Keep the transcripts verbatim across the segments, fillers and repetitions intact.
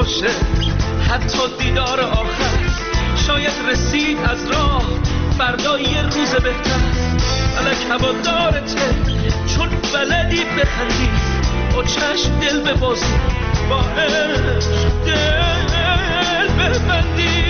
باشه، حتی دیدار آخر شاید رسید از راه فردا یه روز بهتر. الک هوادارته چون بلدی بخندی، با چشم دل ببازی، با عشق دل ببندی.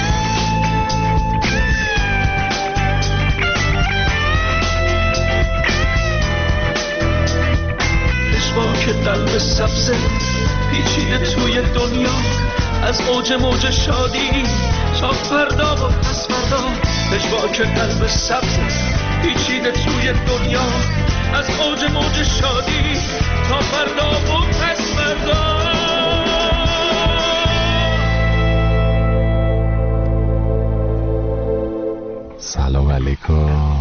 که قلب سبزه پیچیده توی دنیا، از اوج موج شادی تا فردا و پس فردا. پژواک قلب سبزه پیچیده توی دنیا، از اوج موج شادی تا فردا و پس فردا. سلام علیکم.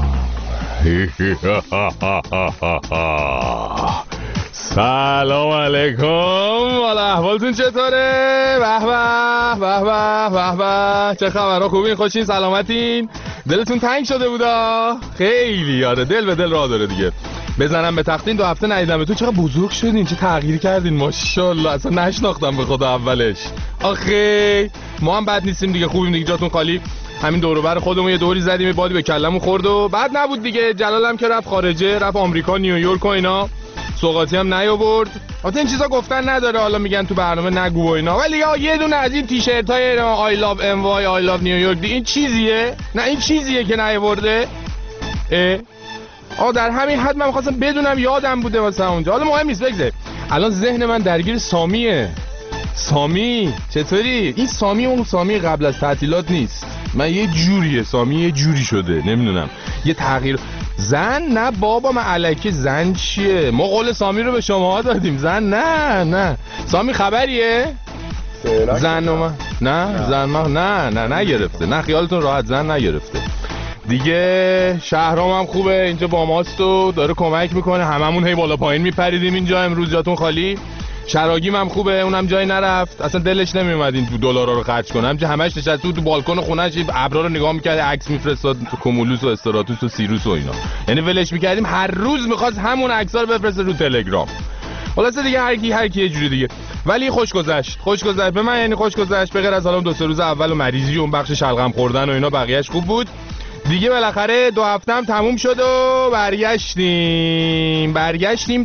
سلام علیکم. والا احوالتون چطوره؟ به به به به به به. چه خبرها؟ خوبین؟ خوشین؟ سلامتین؟ دلتون تنگ شده بودا؟ خیلی یاره، دل به دل راه داره دیگه. بزنم به تختین. دو هفته ندیدم تو، چقدر بزرگ شدین، چه تغییری کردین، ماشاءالله. اصلا نشناختم به خدا اولش. آخه ما هم بد نیستیم دیگه، خوبیم دیگه، جاتون خالی. همین دور و بر خودمون یه دوری زدیم، بادی به کلمون خورد و بعد نبود دیگه. جلالم که رفت خارجه، رفت آمریکا، نیویورک و اینا، سوغاتی هم نیاورد. البته این چیزا گفتن نداره، حالا میگن تو برنامه نگو و اینا، ولی یا یه دونه از این تیشرت های آی لاو ام وای، آی لاو نیویورک، این چیزیه؟ نه این چیزیه که نیاورده. اه آ در همین حد من می‌خواستم بدونم، یادم بوده مثلا اونجا. حالا مهم نیست، بگذار. الان ذهن من درگیر سامیه. سامی چطوری؟ این سامی اون سامی قبل از تعطیلات نیست. من یه جوریه سامی، یه جوری شده، نمیدونم، یه تغییر. زن نه بابا، من الکی زن چیه؟ ما قول سامی رو به شما دادیم، زن نه. نه سامی خبریه؟ زن من نه زن من نه نه نگرفته. نه خیالتون راحت، زن نگرفته دیگه. شهرام هم خوبه، اینجا با ماست و داره کمک میکنه. هممون هی بالا پایین میپریدیم اینجا. امروز جاتون خالی. شراگیم هم خوبه، اونم جایی نرفت، اصلا دلش نمیومد این دلارا رو خرج کنه. همینجا همش نشسته تو تو بالکن خونه‌اش، ابرا رو نگاه می‌کرد، عکس می‌فرستاد، کومولوس و استراتوس و سیروس و اینا. یعنی ولش می‌کردیم، هر روز می‌خواست همون عکس‌ها رو بفرسته رو تلگرام. خلاص دیگه هر کی هر کی یه جوری دیگه. ولی خوش گذشت، خوش گذشت به من، یعنی خوش گذشت. به غیر از حالا دو سه روز اول و مریضی و اون بخش شلغم خوردن و اینا، بقیه‌اش خوب بود. دیگه بالاخره دو هفتم تموم شد و برگشتیم برگشتیم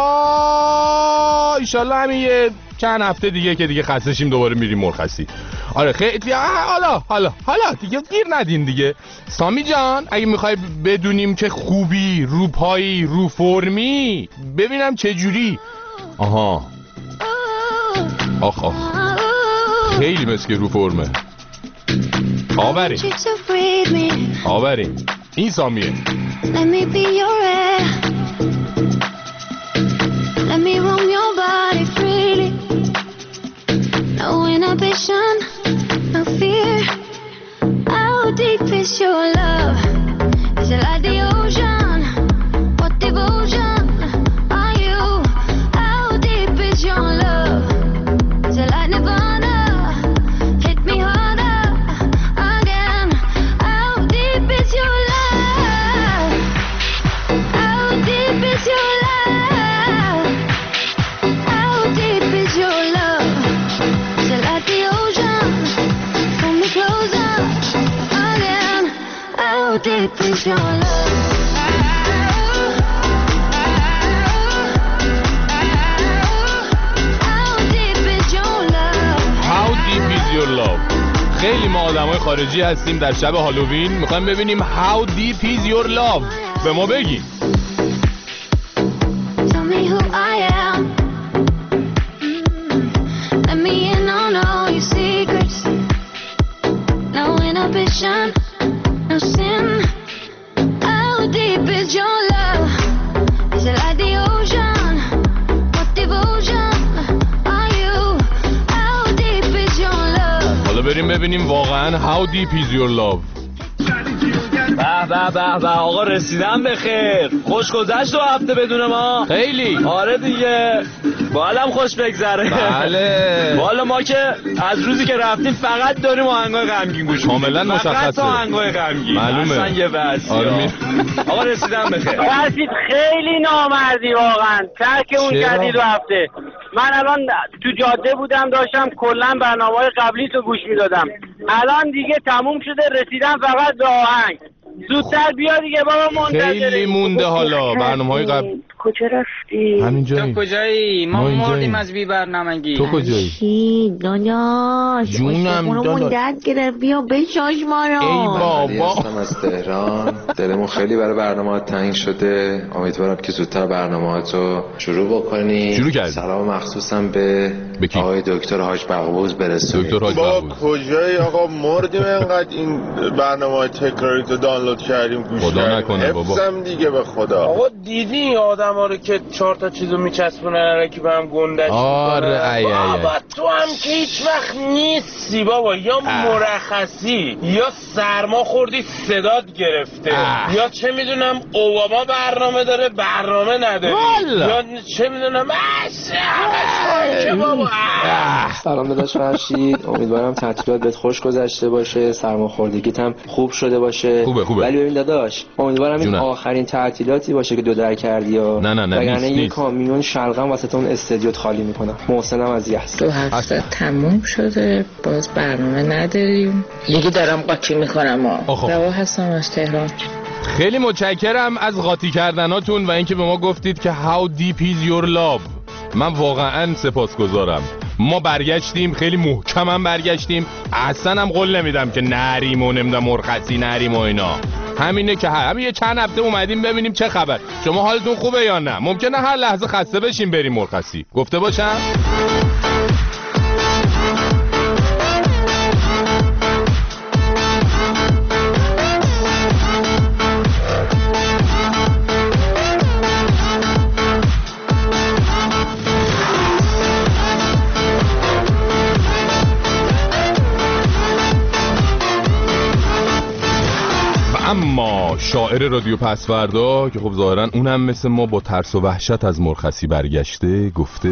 تا ایشالله همین یه چند هفته دیگه که دیگه خسته شیم دوباره میریم مرخصی. آره خیلی حالا حالا حالا دیگه گیر ندین دیگه. سامی جان اگه میخوای بدونیم که خوبی، رو پایی، رو فرمی، ببینم چه جوری. آها آخ آخ خیلی مثل که رو فرمه. آورین آورین این سامیه. Let me be your air. Let me roam your body freely. No inhibition, no fear. How deep is your love? Is it like the ocean? What devotion are you? How deep is your love? Is it like Nirvana? Hit me harder. Deep is your love. How deep is your love? How deep is your love. خیلی ما آدمای خارجی هستیم، در شب هالووین میخوایم ببینیم How deep is your love. به ما بگی. Tell me who I am. Let me in on all your secrets. No inhibition. No sin. How deep is your love? Is it like the ocean? What devotion are you? How deep is your love? حالا بریم ببینیم واقعا How deep is your love. به به به به آقا رسیدم به خیر. خوش گذشت دو هفته بدون ما. خیلی. آره دیگه. بالم خوش بگذره. بله. والا ما که از روزی که رفتیم فقط داریم آهنگای غمگین گوش میدیم. کاملا مشخصه. فقط آهنگای غمگین. معلومه. اصلا یه وضعی. آره. آقا رسیدم به خیر. رسید خیلی نامردی واقعا. ترک اون کردی دو هفته. من الان تو جاده بودم داشتم کلا برنامه‌های قبلی تو گوش میدادم. الان دیگه تموم شده، رسیدم فقط به آهنگ. زودتر بیا دیگه بابا، منتظریم. خیلی مونده حالا برنامه‌های قبل. کجا رفتی؟ همینجایی. تو کجایی؟ ما مردیم از بی برنامگی. تو کجایی؟ چی داداش؟ جونم داداش. درد گرفت، بیا بشاش ما رو. ای بابا. هستم از تهران. دلمون خیلی برای برنامه تنگ شده. امیدوارم که زودتر برنامه‌هاتو شروع بکنی. شروع کردی. سلام مخصوصم به آقای دکتر حاج بقبوز برسونید. دکتر حاج با بقبوز. کجایی آقا؟ مردیم اینقدر این برنامه تکراری تو دانلود کردیم گوش کردیم. خدا نکنه بابا. حفظم دیگه به خدا. آقا دیدی آدما رو که چهار تا چیزو میچسبونن الکی به هم گندش میکنن؟ آره ای ای بابا تو هم که هیچ وقت نیستی بابا، یا مرخصی یا سرما خوردی صدات گرفته اه. یا چه میدونم اوباما برنامه داره برنامه نداری والا. یا چه میدونم که بابا. سلام داداش فرشید، امیدوارم تعطیلات بهت خوش گذشته باشه، سرماخوردگیت هم خوب شده باشه. خوبه خوبه. ولی ببین داداش امیدوارم این آخرین تعطیلاتی باشه که دو در کردی یا نه نه نه وگرنه یه کامیون شلغم واسه اون استودیو خالی میکنم. محسنم از یحیی. دو هفته تموم شده باز برنامه نداریم دیگه، دارم قاطی میکنم. روا هستم از تهران. خیلی متشکرم از قاطی کردناتون و اینکه به ما گفتید که how deep is your love. من واقعا سپاسگزارم. ما برگشتیم، خیلی محکم هم برگشتیم، اصلا هم قول نمیدم که نریم و نمیدم مرخصی نریم و اینا. همینه که همین یه چند هفته اومدیم ببینیم چه خبر، شما حالتون خوبه یا نه. ممکنه هر لحظه خسته بشیم بریم مرخصی. گفته باشم اما شاعر رادیو پسوردا که خب ظاهرا اونم مثل ما با ترس و وحشت از مرخصی برگشته گفته،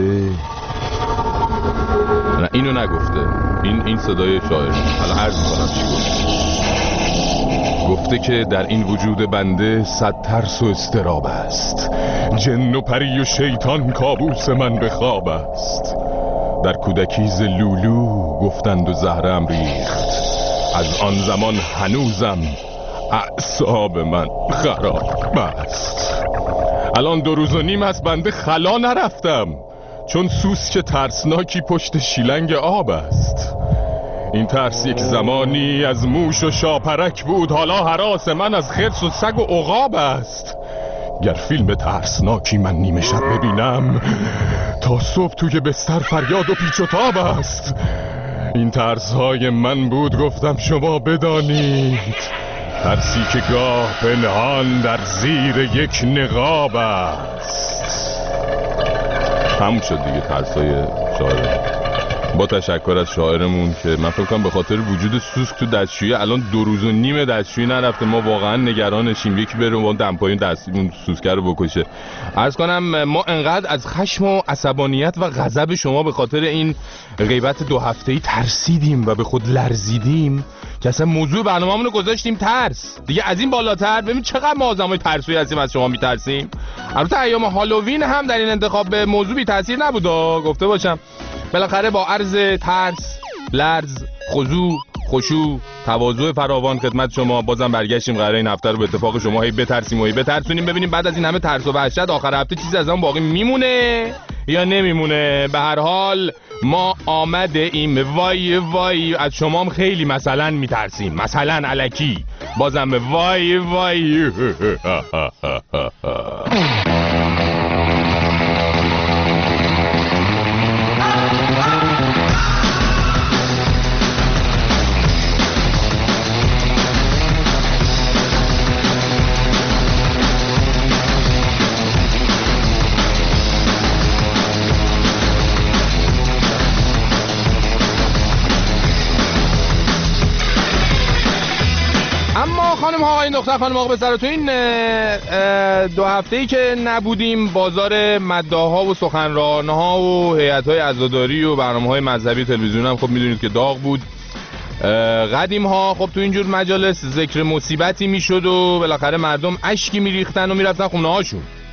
نه اینو نگفته، این این صدای شاعر. حالا عرض می‌کنم چی گفته. گفته که در این وجود بنده صد ترس و اضطراب است، جن و پری و شیطان کابوس من به خواب است. در کودکی ز لولو گفتند و زهرم ریخت، از آن زمان هنوزم اعصاب من خراب است. الان دو روز و نیم از بنده خلا نرفتم، چون سوسک ترسناکی پشت شیلنگ آب است. این ترس یک زمانی از موش و شاپرک بود، حالا هراس من از خرس و سگ و عقاب است. گر فیلم ترسناکی من نیمه شب ببینم، تا صبح توی بستر فریاد و پیچ و تاب است. این ترسهای من بود گفتم شما بدانید، ترسی که گاه پنهان در زیر یک نقاب است. همون شد دیگه ترسای شاعر. با تشکر از شاعرمون که من فکر کنم به خاطر وجود سوسک تو دستشویی الان دو روز و نیم دستشویی نرفته. ما واقعا نگرانشیم یکی بره اون دمپایی دستمون سوسک رو بکشه. عرض کنم ما انقدر از خشم و عصبانیت و غضب شما به خاطر این غیبت دو هفته‌ای ترسیدیم و به خود لرزیدیم که اصلا موضوع برنامه‌مون رو گذاشتیم ترس. دیگه از این بالاتر ببین چقدر ما آدمای ترسویی هستیم از شما میترسیم. البته ایام هالووین هم در این انتخاب به موضوع بی تاثیر نبود گفته باشم. بالاخره با عرض ترس، لرز، خضوع، خشوع، تواضع فراوان خدمت شما بازم برگشتیم قراره این هفته رو به اتفاق شما هی بترسیم و هی بترسونیم ببینیم بعد از این همه ترس و وحشت آخر هفته چیزی از اون باقی میمونه یا نمیمونه. به هر حال ما آمده ایم. وای وای از شما هم خیلی مثلا میترسیم، مثلا الکی بازم وای وای. خانم ها آقای دختر خانم آقا پسر تو این دو هفته‌ای که نبودیم بازار مداح‌ها و سخنران‌ها و هیئت‌های عزاداری و برنامه‌های مذهبی تلویزیون هم خب میدونید که داغ بود. قدیم ها خب تو اینجور مجالس ذکر مصیبتی میشد و بالاخره مردم اشکی میریختن و میرفتن خونه هاشون.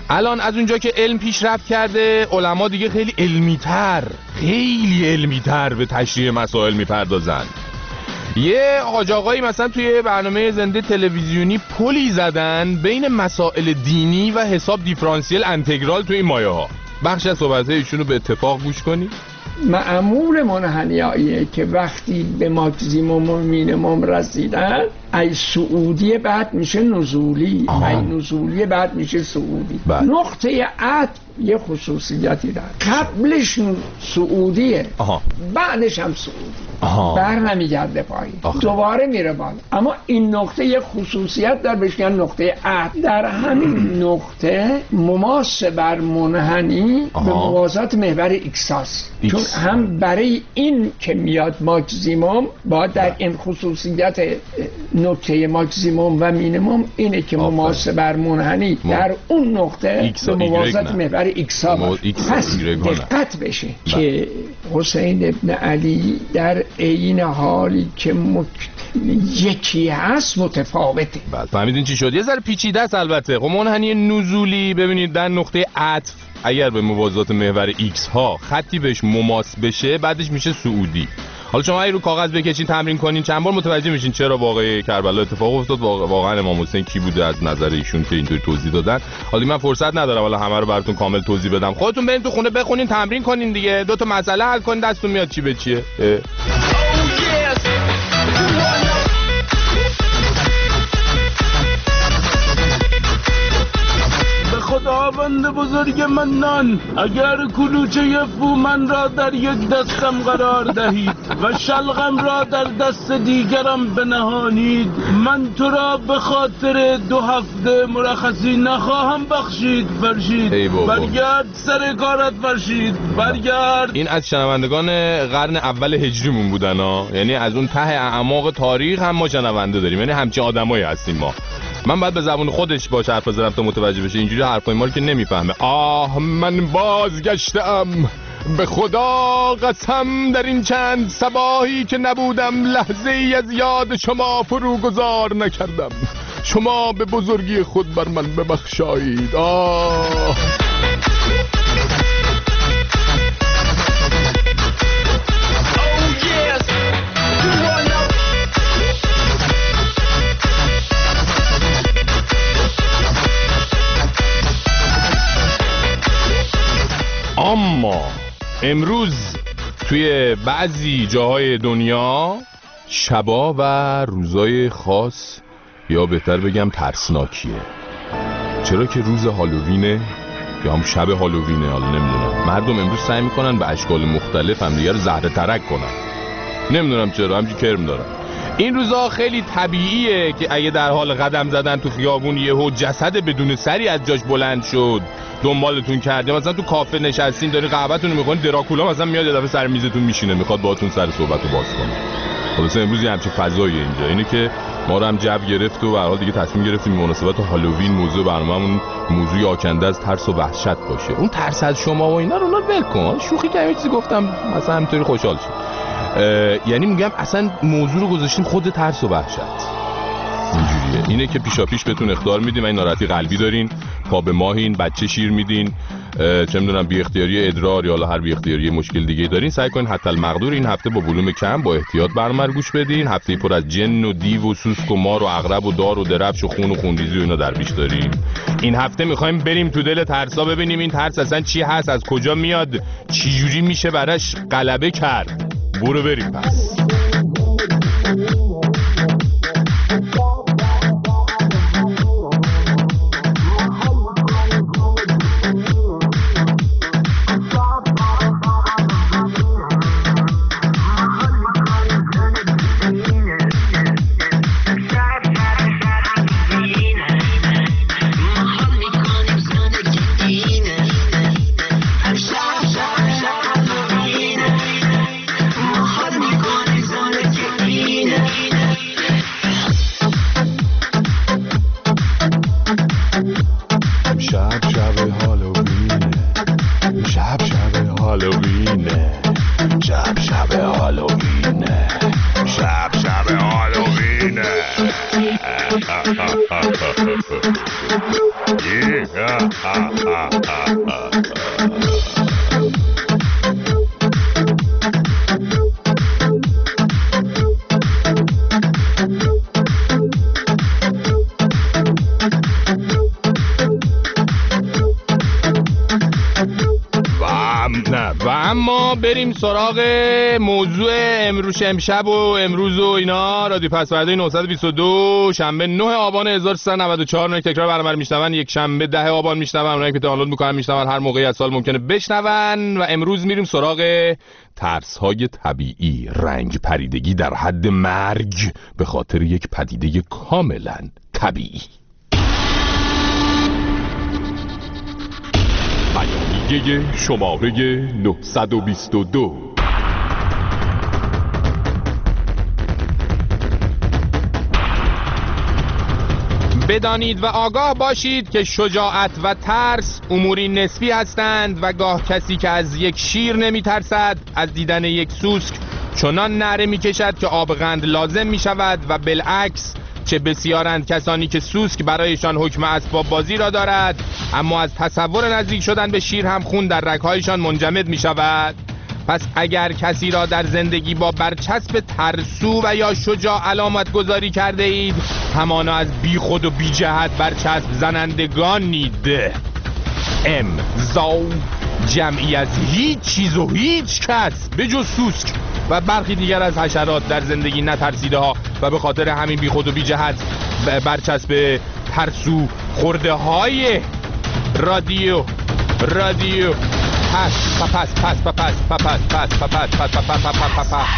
الان از اونجا که علم پیشرفت کرده، علما دیگه خیلی علمی‌تر خیلی علمی‌تر به تشریح مسائل میپردازن. یه حاج آقایی مثلا توی برنامه زنده تلویزیونی پلی زدن بین مسائل دینی و حساب دیفرانسیل انتگرال توی این مایه ها. بخش از صحبت‌های ایشونو به اتفاق گوش کنید. معمول منحنیاییه که وقتی به ماکسیموم و مینیموم رسیدن ای صعودی بعد میشه نزولی، ای نزولی بعد میشه صعودی. بله. نقطه عطف یه خصوصیتی داره، قبلش صعودیه آها. بعدش هم صعودی، بر نمیگرده پایین، دوباره میره بالا. اما این نقطه یه خصوصیت داره بهش میگن نقطه عطف. در همین نقطه مماس بر منحنی آها. به موازات محور ایکس هست، چون هم برای این که میاد ماکسیموم باید در این خصوصیت نقطه ماکسیموم و مینیموم اینه که مماس بر منحنی در اون نقطه به موازات محور ایکس ها پس دقت بشه که حسین ابن علی در عین حالی که مک... یکی هست متفاوته. بله فهمیدین چی شد؟ یه ذره پیچیده است البته. خب منحنی نزولی ببینید در نقطه عطف اگر به موازات محور ایکس ها خطی بهش مماس بشه بعدش میشه صعودی. حالا شما اگه رو کاغذ بکشین تمرین کنین چند بار متوجه میشین چرا واقعه کربلا اتفاق افتاد. واقعا امام حسین کی بوده از نظر ایشون که اینطوری توضیح دادن. حالا من فرصت ندارم حالا همه رو براتون کامل توضیح بدم. خودتون برین تو خونه بخونین تمرین کنین دیگه، دو تا مسئله حل کنین دستتون میاد چی به چیه. خداوند بزرگ منان، اگر کلوچه فومن را در یک دستم قرار دهید و شلغم را در دست دیگرم بنهانید، من تو را به خاطر دو هفته مرخصی نخواهم بخشید. فرشید برگرد سر کارت فرشید برگرد. این از شنوندگان قرن اول هجریمون بودن ها، یعنی از اون ته اعماق تاریخ هم ما شنونده داریم، یعنی همچین آدمایی هستیم ما. من باید به زبون خودش باشه حرف بزنم تا متوجه بشه، اینجوری حرفای ما رو که نمیفهمه. آه من بازگشتم به خدا قسم در این چند صباحی که نبودم لحظه ای از یاد شما فروگذار نکردم، شما به بزرگی خود بر من ببخشایید. آه اما امروز توی بعضی جاهای دنیا شبا و روزای خاص یا بهتر بگم ترسناکیه. چرا که روز هالووینه یا هم شب هالووینه، حالا نمیدونم. مردم امروز سعی میکنن به اشکال مختلف هم دیگه رو زهره ترک کنن، نمیدونم چرا، همچی کرم دارن. این روزا خیلی طبیعیه که اگه در حال قدم زدن تو خیابون یهو جسد بدون سری از جاش بلند شد دنبالتون کرده، مثلا تو کافه نشستین داری قهوه‌تون رو می‌خورین، دراکولا مثلا میاد یه دفعه سر میزتون میشینه میخواد باهاتون سر صحبت رو باز کنه. خلاص امروز یه همچین فضایی اینجا اینه که ما رو هم جو گرفت و به هر حال دیگه تصمیم گرفتیم مناسبت هالووین موضوع برنامه‌مون موضوعی آکنده از ترس و وحشت باشه. اون ترس از شما و اینا رو اونا ول کن، شوخی کردم چیزی گفتم مثلا همینطوری خوشحال شید. یعنی میگم اصلا موضوع رو گذاشتیم خود ترس و وحشت. اینجوریه. اینه که پیشا پیش بهتون اخطار میدیم این ناراحتی قلبی دارین، پا به ماهین، بچه شیر میدین، چه میدونم بی اختیاری ادرار یا هر بی اختیاری مشکل دیگه دارین، سعی کنین حتی المقدور این هفته با ولوم کم با احتیاط برنامه رو گوش بدین. هفته پر از جن و دیو و سوسک و مار و عقرب و دار و درفش و خون و خونریزی و اینا در پیش داریم. این هفته میخوایم بریم تو دل ترسا ببینیم این ترس اصلا چی هست، از کجا میاد، چی جوری میشه براش غلبه کرد. برو بریم پس. و اما بریم سراغ موضوع امروز امشب و امروز و اینا. رادیو پسورده نهصد و بیست و دو شنبه نه آبان هزار و سیصد و نود و چهار. اونایی که تکرار برنامه رو میشنون یک شنبه ده آبان میشنون، اونایی که دانلود میکنن میشنون هر موقعی از سال ممکنه بشنون. و امروز میریم سراغ ترس‌های طبیعی، رنگ پریدگی در حد مرگ به خاطر یک پدیده کاملا طبیعی. بیانیه شماره نهصد و بیست و دو. بدانید و آگاه باشید که شجاعت و ترس اموری نسبی هستند و گاه کسی که از یک شیر نمی ترسد از دیدن یک سوسک چنان نعره می کشد که آب قند لازم می شود و بالعکس چه بسیارند کسانی که سوسک برایشان حکم اسباب بازی را دارد اما از تصور نزدیک شدن به شیر هم خون در رگ‌هایشان منجمد می شود. پس اگر کسی را در زندگی با برچسب ترسو و یا شجاع علامت گذاری کرده اید، همانا از بی خود و بی جهت برچسب زنندگانید. امضا جمعی از هیچ چیز و هیچ کس به جز سوسک و برخی دیگر از حشرات در زندگی نترسیده ها و به خاطر همین بی خود و بی جهت برچسب ترسو خورده های رادیو رادیو پس پس پس پس پس پس پس پس پس پس پس پس پس.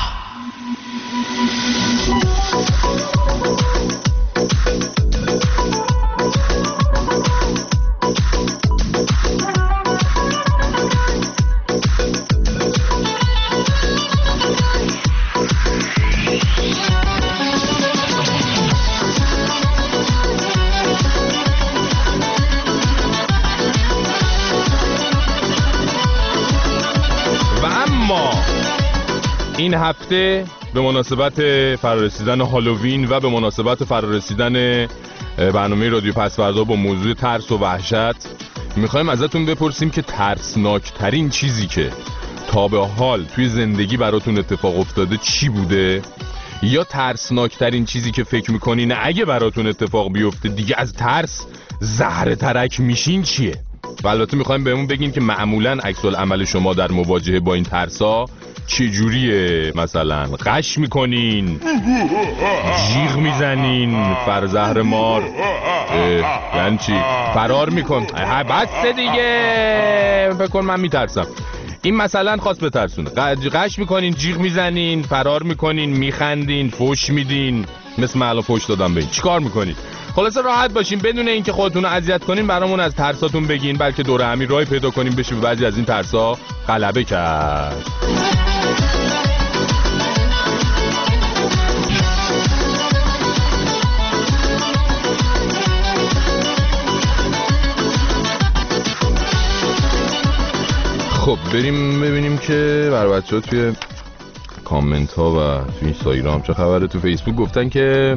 این هفته به مناسبت فرارسیدن هالووین و به مناسبت فرارسیدن برنامه رادیو پسوردا با موضوع ترس و وحشت میخوایم ازتون بپرسیم که ترسناکترین چیزی که تا به حال توی زندگی براتون اتفاق افتاده چی بوده، یا ترسناکترین چیزی که فکر میکنین اگه براتون اتفاق بیفته دیگه از ترس زهره ترک میشین چیه. و البته میخوایم بهمون بگین که معمولاً عکس العمل شما در مواجهه با این ترسا چه جوریه؟ مثلا قش میکنین، جیغ میزنین، فرزهر مار، یعنی چی؟ فرار میکن. بس دیگه، فکر کن من میترسم. این مثلا خواست بترسونه. قش میکنین، جیغ میزنین، فرار میکنین، میخندین، فوش میدین، مثل من الان فوش دادم به این. چیکار میکنین؟ خلاصه راحت باشین بدون اینکه خودتون رو اذیت کنین برامون از ترساتون بگین، بلکه دور همی راهی پیدا کنیم بشه به بعضی از این ترسا غلبه کرد. خب بریم ببینیم که بر بچه‌ها توی کامنت ها و توی اینستاگرام چه خبره. تو فیسبوک گفتن که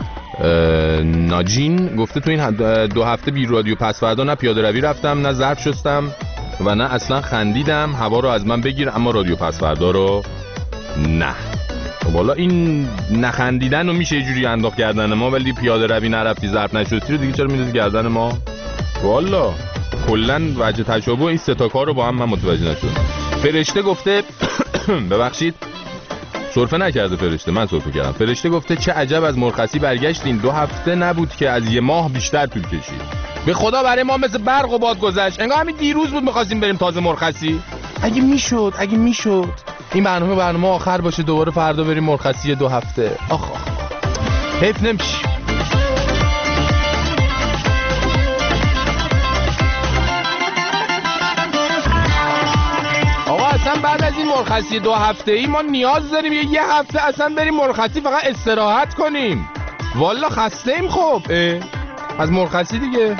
ناجین گفته تو این دو هفته بی رادیو پسوردا نه پیاده روی رفتم نه ظرف شستم و نه اصلا خندیدم. هوا رو از من بگیر اما رادیو پسوردا رو نه. والا این نخندیدن رو میشه یه جوری انداخت گردن ما، ولی پیاده روی نرفتی ظرف نشستی رو دیگه چرا میندازی گردن ما؟ والا کلا وجه تشابه این سه تا کار رو با هم من متوجه نشدم. فرشته گفته ببخشید سرفه نکرده فرشته، من سرفه کردم. فرشته گفته چه عجب از مرخصی برگشتین، دو هفته نبود که از یه ماه بیشتر طول کشید. به خدا برای ما مثل برق و باد گذشت، انگار همین دیروز بود می‌خواستیم بریم تازه مرخصی. اگه میشد اگه میشد این برنامه برنامه آخر باشه دوباره فردا بریم مرخصی دو هفته. آخ آخ حیف نمیشه. اصلا بعد از این مرخصی دو هفته ای ما نیاز داریم یه, یه هفته اصلا بریم مرخصی فقط استراحت کنیم. والا خسته ایم. خب از مرخصی دیگه.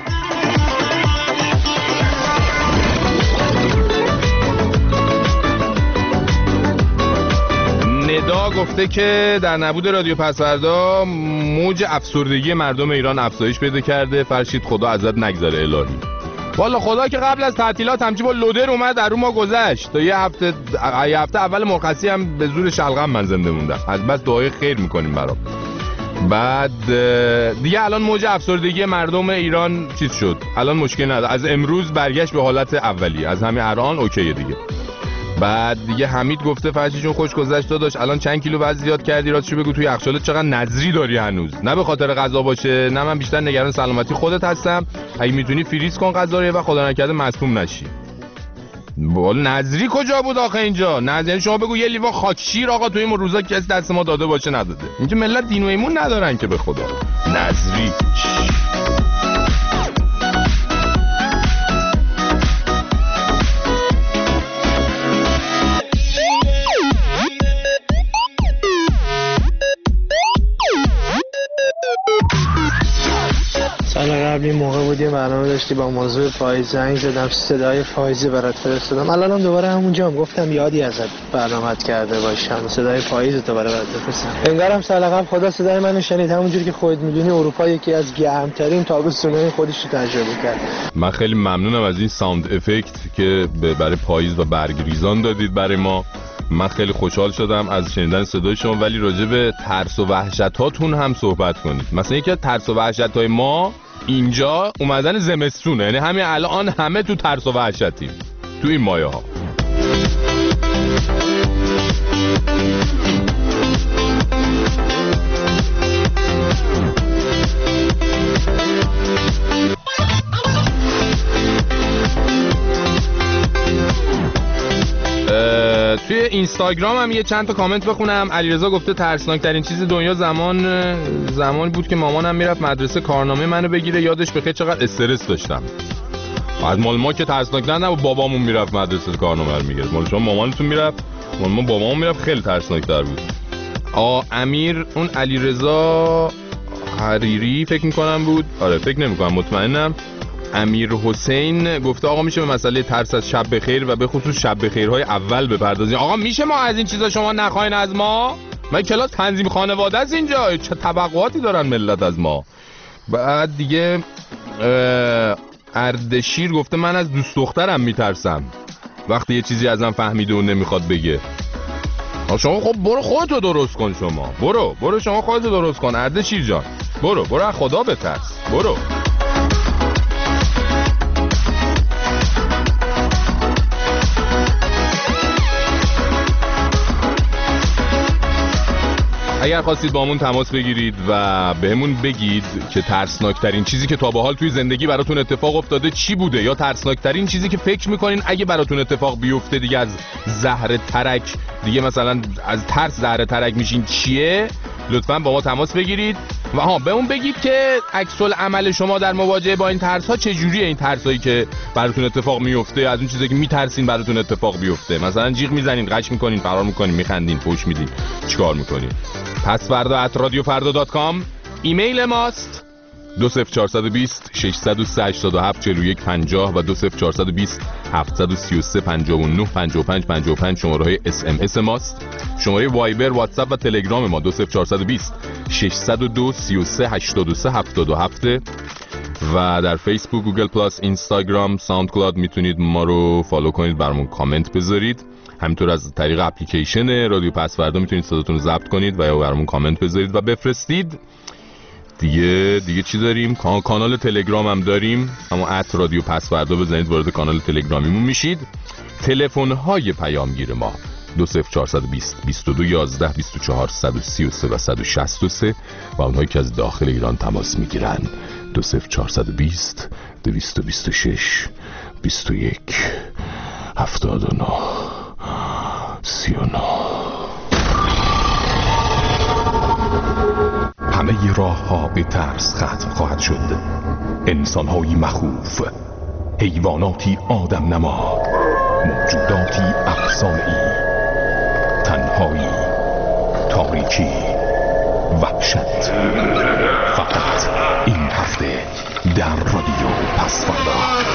ندا گفته که در نبود رادیو پسوردا موج افسردگی مردم ایران افزایش پیدا کرده. فرشید خدا ازت نگذاره الهی. والا خدا که قبل از تعطیلات همچی با لودر اومد در رو ما گذشت تا یه هفته یه هفته اول مرخصی هم به زور شلغم من زنده موندم. از بس دعای خیر میکنیم برام. بعد دیگه الان موج افسردگی مردم ایران چیز شد، الان مشکل نداره، از امروز برگشت به حالت اولی، از همین الان اوکیه دیگه. بعد دیگه حمید گفته فرشیشون خوش گذشت داداش، الان چند کیلو وزن زیاد کردی؟ راستشو بگو توی یخچالت چقدر نظری داری هنوز؟ نه به خاطر غذا باشه، نه من بیشتر نگران سلامتی خودت هستم. اگه میتونی فریز کن غذا رو و خدا نکرده مصدوم نشی. بول نظری کجا بود آخه اینجا؟ نظری شما بگو یه لیوان خاک شیر آقا توی این روزا کسی دست ما داده باشه نداده. اینجا ملت دین و ایمون ندارن که به خدا. نظری سال قبل این موقع بود یه برنامه داشتی با موضوع پاییز، زنگ زدم صدای پاییزی برات فرستادم، الانم دوباره همونجا هم گفتم یادی ازت برنامه‌ات کرده باشم، صدای پاییز تو برات بفرستم. انگارم سال قبل خدا صدای منو شنید، همونجوری که خودت میدونی اروپا یکی از گرمترین تابستونای خودش رو تجربه کرد. من خیلی ممنونم از این ساوند افکت که برای پاییز و برگریزان دادید برای ما. من خیلی خوشحال شدم از شنیدن صدای شما، ولی راجع به ترس و وحشتاتون هم صحبت کنید. مثلا یکی از ترس و وحشتای ما اینجا اومدن زمستونه، یعنی همین الان همه تو ترس و وحشتیم تو این مایه ها. توی اینستاگرام هم یه چند تا کامنت بخونم. علیرضا گفته ترسناک ترین چیز دنیا زمان زمانی بود که مامانم میرفت مدرسه کارنامه منو بگیره، یادش بخیر چقدر استرس داشتم. از مال ما که ترسناک نه، نه بابامون میرفت مدرسه کارنامه رو میگرفت، مال شما مامانتون میرفت، مال ما بابامون میرفت، خیلی ترسناک تر بود. آ امیر اون علیرضا حریری فکر میکنم بود، آره فکر نمیکنم مطمئنم. امیر حسین گفته آقا میشه به مسئله ترس از شب بخیر و به خصوص شب بخیرهای اول بپردازیم؟ آقا میشه ما از این چیزا شما نخواین از ما؟ من کلاس تنظیم خانواده است اینجا، چه توقعاتی دارن ملت از ما؟ بعد دیگه اردشیر گفته من از دوست دخترم میترسم وقتی یه چیزی ازم فهمیده و نمیخواد بگه. شما خب برو خودتو درست کن، شما برو برو شما خودتو درست کن اردشیر جان، برو برو از خدا بترس، برو. اگر خواستید با همون تماس بگیرید و بهمون بگید که ترسناکترین چیزی که تا به حال توی زندگی براتون اتفاق افتاده چی بوده، یا ترسناکترین چیزی که فکر میکنین اگه براتون اتفاق بیفته دیگه از زهر ترک، دیگه مثلا از ترس زهر ترک میشین چیه، لطفاً با ما تماس بگیرید و ها بهمون بگید که عکس العمل شما در مواجهه با این ترس ها چجوریه، این ترسایی که براتون اتفاق میفته، از اون چیزایی که میترسین براتون اتفاق بیفته. مثلا جیغ میزنین، قش میکنین، فرار میکنین، میخندین، فوش میدین، چیکار میکنین؟ پس فردا ات رادیو فردا دات کام ایمیل ماست. دو صفر چهارصد و بیست ششصد و سه هشتاد و هفت چهل و یک پنجاه و دو صفر چهارصد و بیست هفتصد و سی و سه پنجاه و نه پنجاه و پنج پنجاه و پنج شماره های اس ام اس ماست. شماره وایبر، واتساپ و تلگرام ما دو صفر چهارصد و بیست ششصد و دو سی و سه هشتاد و سه هفتاد و هفت و در فیسبوک، گوگل پلاس، اینستاگرام، ساوند کلاود میتونید ما رو فالو کنید، برامون کامنت بذارید. همینطور از طریق اپلیکیشن رادیو پس فردا میتونید صداتون رو ضبط کنید و یا برامون کامنت بذارید و بفرستید. دیگه دیگه چی داریم؟ کانال تلگرام هم داریم، اما ات رادیو پس فردا بزنید وارد کانال تلگرامیمون میشید. تلفن های پیامگیر ما دو صفر چهارصد و بیست بیست و دو یازده بیست و چهار صد و سی و سه و صد و شصت و سه و اونهایی که از داخل ایران تماس میگیرن دو صفر چهارصد و بیست دویست و بیست و شش بیست و یک هفتاد و نه سی و نه. همه راه ها به ترس ختم خواهد شد. انسان هایی مخوف، حیواناتی آدم نما، موجوداتی افسانه‌ای، تنهایی، تاریکی، وحشت. فقط این هفته در رادیو پس فردا.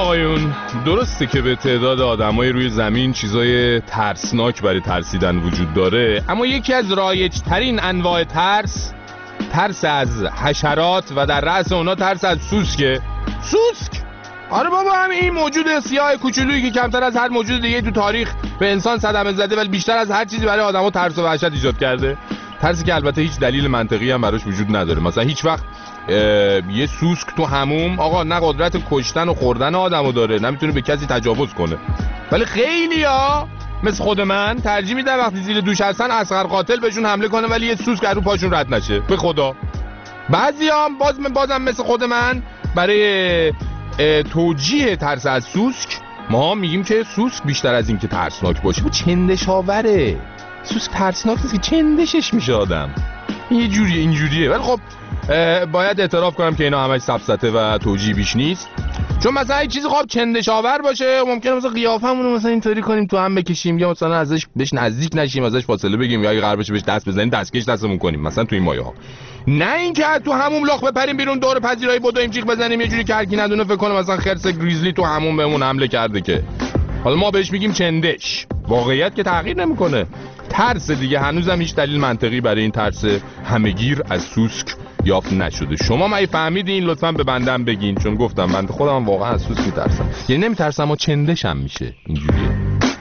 آقایون، درسته که به تعداد آدمای روی زمین چیزای ترسناک برای ترسیدن وجود داره، اما یکی از رایج‌ترین انواع ترس ترس از حشرات و در رأس اونا ترس از سوسکه. سوسک؟ آره بابا، همین این موجود سیاه کوچولویی که کمتر از هر موجود دیگه تو تاریخ به انسان صدمه زده ولی بیشتر از هر چیزی برای آدم‌ها ترس و وحشت ایجاد کرده. ترسی که البته هیچ دلیل منطقی هم براش وجود نداره. مثلا هیچ وقت یه سوسک تو حموم آقا نه قدرت کشتن و خوردن آدمو داره، نمیتونه به کسی تجاوز کنه، ولی خیلیا مثل خود من ترجیح میدن وقتی زیر دوش هستن اصغر قاتل بهشون حمله کنه ولی یه سوسک رو پاشون رد نشه. به خدا بعضیام باز بازم مثل خود من برای توجیه ترس از سوسک ما میگیم که سوسک بیشتر از این که ترسناک باشه چندش آوره. سوسک ترسناک نیست که چندشش میشه آدم، یه جوری اینجوریه. ولی خب باید اعتراف کنم که اینا همش سفسطه و توجیه بیش نیست، چون مثلا یه چیزی خب چندش آور باشه ممکنه مثلا قیافمون رو مثلا اینطوری کنیم تو هم بکشیم یا مثلا ازش بهش نزدیک نشیم، ازش فاصله بگیم یا اگه قرار باشه بهش دست بزنیم دستکش دستمون کنیم مثلا تو این مایه ها. نه اینکه تو هموم لاخ بپریم بیرون دور پذیرایی بدویم جیغ بزنیم یه جوری که هر کی ندونه فکر کنه مثلا خرس گریزلی تو هموم بهمون حمله کرده، که حالا ما بهش میگیم چندش. واقعیت که تغییر نمیکنه. ترس دیگه هنوزم هیچ دلیل منطقی برای این ترس همه‌گیر از سوسک یافت نشده. شما مگه فهمیدین؟ لطفاً به بندم بگین، چون گفتم بنده خودم واقعا از سوسک میترسم. یعنی نمیترسم اما چندشم میشه اینجوریه.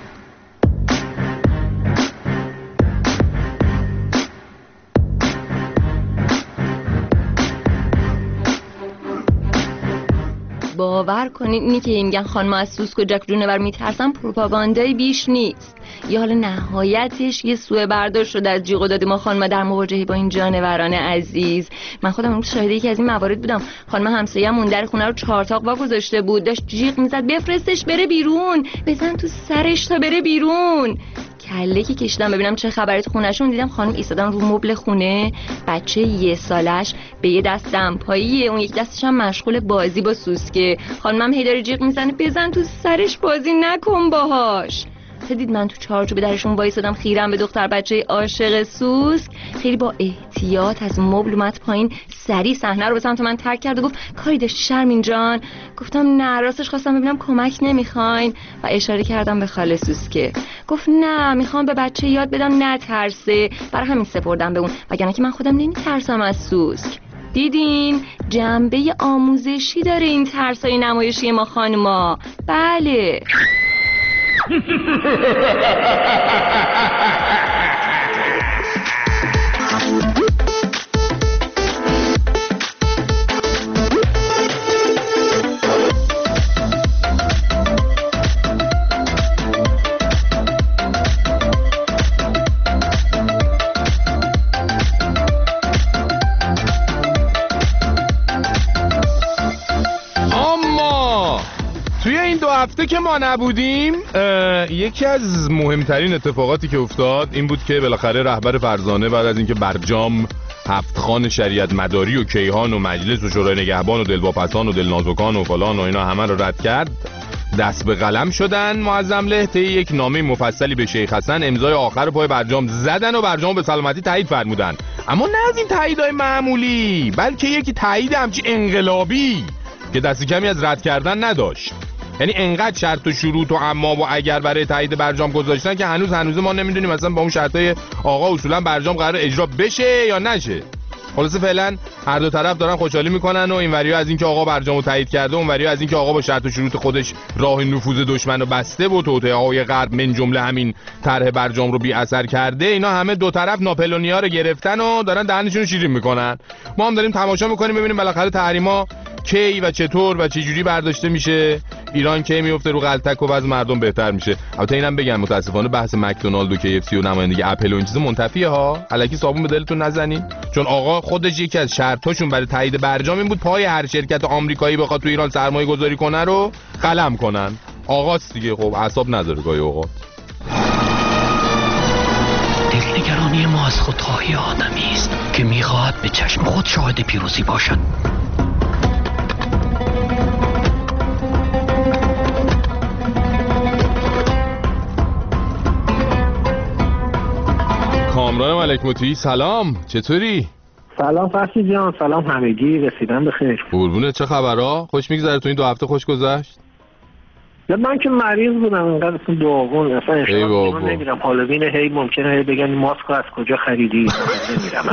باور کنید اینی که میگن خانم از سوسک و جک جونور میترسن پروپاگاندای بیش نیست. یا حالا نهایتش یه سوء برداشت شده از جیغ و داد ما خانم در مواجهه با این جانوران عزیز. من خودم اون شاهد یکی از این موارد بودم. خانم همسایه‌مون در خونه رو چهارتاق وا گذاشته بود، داشت جیغ میزد بفرستش بره بیرون، بزن تو سرش تا بره بیرون. کله که کشیدم ببینم چه خبره تو خونه‌شون، دیدم خانم ایستادن رو مبل خونه، بچه یه سالش به یه دست دمپاییه، اون یک دستش هم مشغول بازی با سوسکه. خانمم هی داره جیغ میزنه بزن تو سرش بازی نکن باهاش. دید من تو چارچوب درشون وایسادم خیرم به دختر بچه عاشق سوسک، خیلی با احتیاط از مبل اومد پایین، سریع صحنه رو به سمت من ترک کرد و گفت کاری داشتی شرمین جان؟ گفتم نه، راستش خواستم ببینم کمک نمیخواین و اشاره کردم به خاله سوسکه. گفت نه میخوام به بچه یاد بدم نترسه، برای همین سپردم به اون، وگرنه که من خودم نمیترسم از سوسک. دیدین جنبه آموزشی داره این ترسای نمایشی ما خانما. بله هفته که ما نبودیم یکی از مهمترین اتفاقاتی که افتاد این بود که بالاخره رهبر فرزانه بعد از اینکه برجام هفت خان شریعت مداری و کیهان و مجلس و شورای نگهبان و دلواپسان و دلنازکان و فلان و اینا همه رو رد کرد، دست به قلم شدن معظم له طی یک نامه مفصلی به شیخ حسن امضای آخر پای برجام زدن و برجام به سلامتی تایید فرمودن. اما نه از این تاییدهای معمولی، بلکه یک تایید همچی انقلابی که دست کمی از رد کردن نداشت. یعنی انقدر شرط و شروط و اما و اگر برای تایید برجام گذاشتن که هنوز هنوز ما نمیدونیم مثلا با اون شرطای آقا اصولا برجام قرار اجرا بشه یا نشه. خلاصه فعلا هر دو طرف دارن خوشحالی میکنن و این وریا از اینکه آقا برجامو تایید کرده، اون وریا از اینکه آقا با شرط و شروط خودش راه نفوذ دشمنو بسته و توطئه‌های غرب من جمله همین طرح برجام رو بی اثر کرده. اینا همه دو طرف ناپلونیا رو گرفتن و دارن دهنشون رو شیرین میکنن. ما هم داریم تماشا میکنیم ببینیم بالاخره تحریما کی و چطور و چه جوری برداشته میشه، ایران کی میفته رو غلطک و وضع مردم بهتر میشه. البته اینم بگم متاسفانه بحث مکدونالد و کی اف سی و نمایندگی اپل و این چیزا منتفیه ها، الکی صابون به دلتون نزنین، چون آقا خودش یکی از شرطاشون برای تایید برجام این بود پای هر شرکت آمریکایی بخواد تو ایران سرمایه گذاری کنه رو قلم کنن. آقاست دیگه، خب اعصاب نداره گاهی اوقات. دلنگرانی ما از خودخواهی آدمی است که میخواهد به چشم خود شاهد پیروزی باشد. کامران ملک مطیعی سلام، چطوری؟ سلام فرشید جان، سلام همگی، رسیدن بخیر. قربونت، چه خبرها؟ خوش میگذره؟ تو این دو هفته خوش گذشت؟ من که مریض بودم اینقدر اصلا داغون اصلا اشتباه نمیرم هالووین هی ممکنه هی بگن ماسک رو از کجا خریدی نمیرم